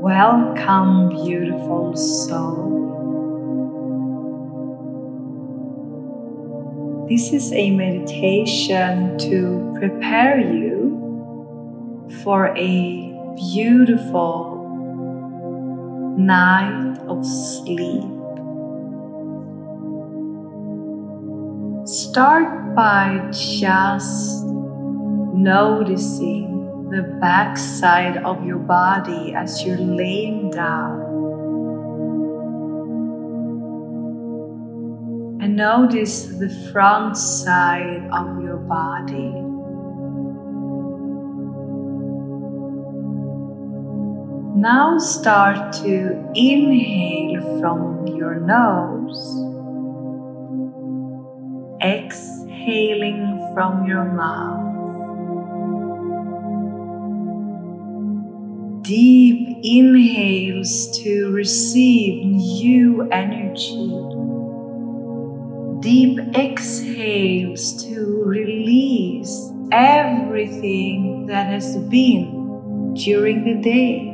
Welcome, beautiful soul. This is a meditation to prepare you for a beautiful night of sleep. Start by just noticing the back side of your body as you're laying down. And notice the front side of your body. Now start to inhale from your nose, exhaling from your mouth. Deep inhales to receive new energy. Deep exhales to release everything that has been during the day.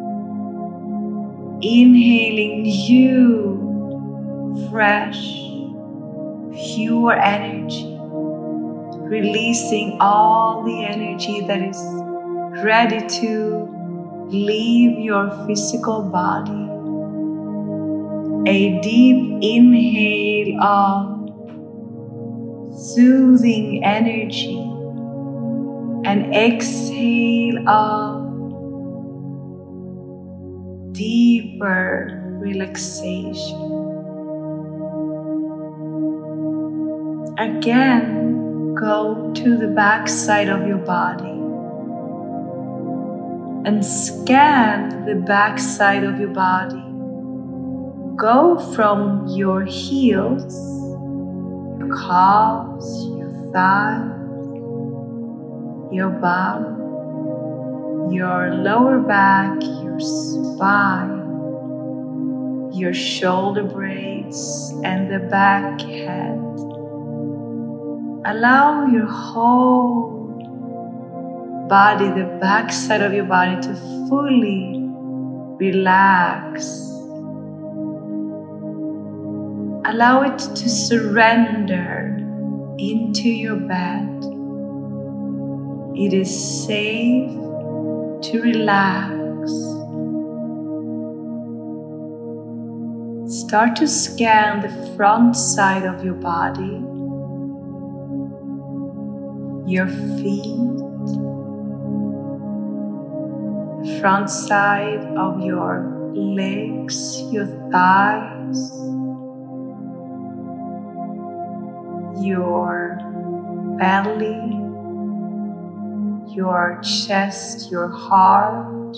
Inhaling new, fresh, pure energy. Releasing all the energy that is ready to leave your physical body. A deep inhale of soothing energy, an exhale of deeper relaxation. Again, go to the back side of your body and scan the back side of your body. Go from your heels, your calves, your thighs, your bum, your lower back, your spine, your shoulder blades, and the back head. Allow your whole body, the back side of your body, to fully relax. Allow it to surrender into your bed. It is safe to relax. Start to scan the front side of your body, your feet, the front side of your legs, your thighs, your belly, your chest, your heart,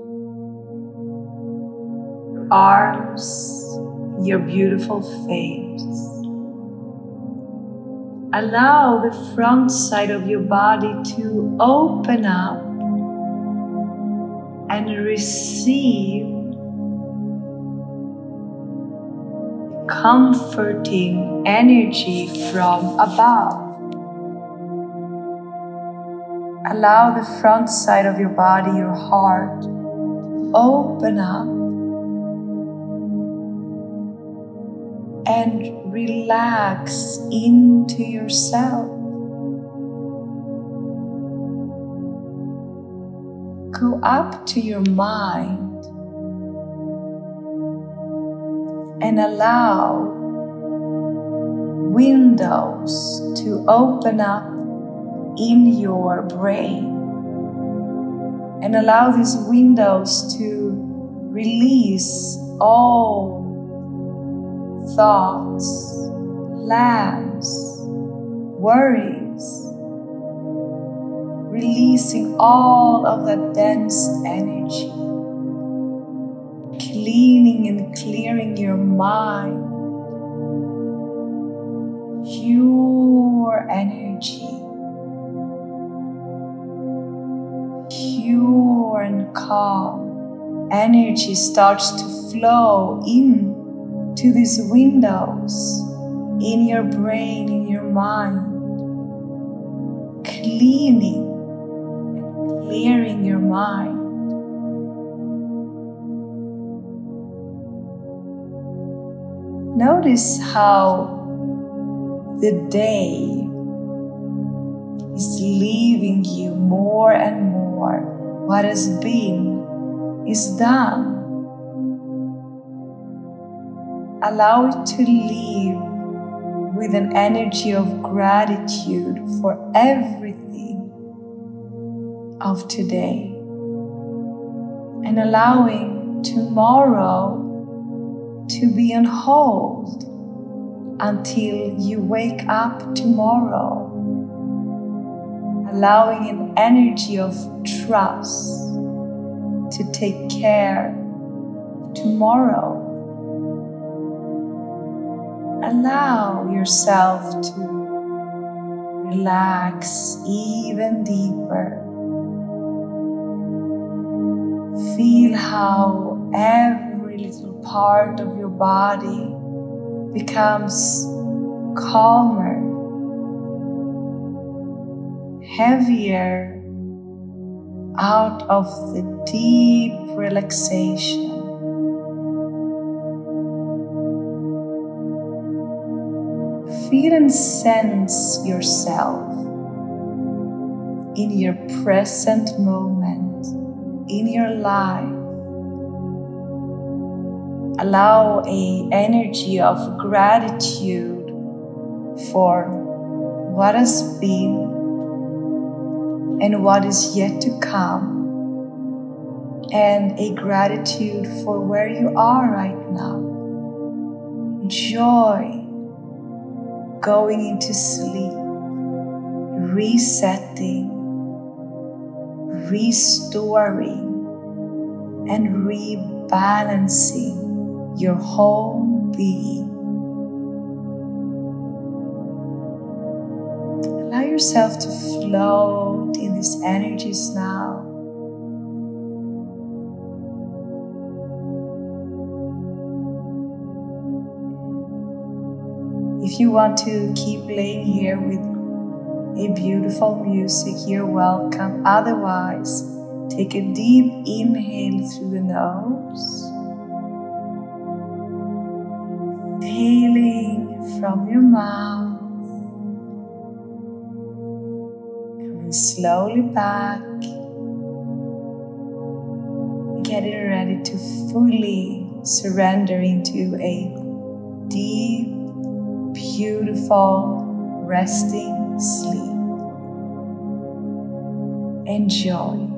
your arms, your beautiful face. Allow the front side of your body to open up and receive comforting energy from above. Allow the front side of your body, your heart, to open up and relax into yourself. Go up to your mind and allow windows to open up in your brain, and allow these windows to release all thoughts, plans, worries, releasing all of that dense energy, cleaning and clearing your mind. Pure energy, pure and calm energy starts to flow in to these windows in your brain, in your mind, cleaning and clearing your mind. Notice how the day is leaving you more and more. What has been is done. Allow it to leave with an energy of gratitude for everything of today, and allowing tomorrow to be on hold until you wake up tomorrow, allowing an energy of trust to take care of tomorrow. Allow yourself to relax even deeper. Feel how every little part of your body becomes calmer, heavier out of the deep relaxation. Feel and sense yourself in your present moment, in your life. Allow an energy of gratitude for what has been and what is yet to come, and a gratitude for where you are right now. Enjoy going into sleep, resetting, restoring, and rebalancing your whole being. Allow yourself to float in these energies now. If you want to keep laying here with a beautiful music, you're welcome. Otherwise, take a deep inhale through the nose. Exhaling from your mouth. Coming slowly back. Getting ready to fully surrender into a deep, beautiful, resting sleep. Enjoy.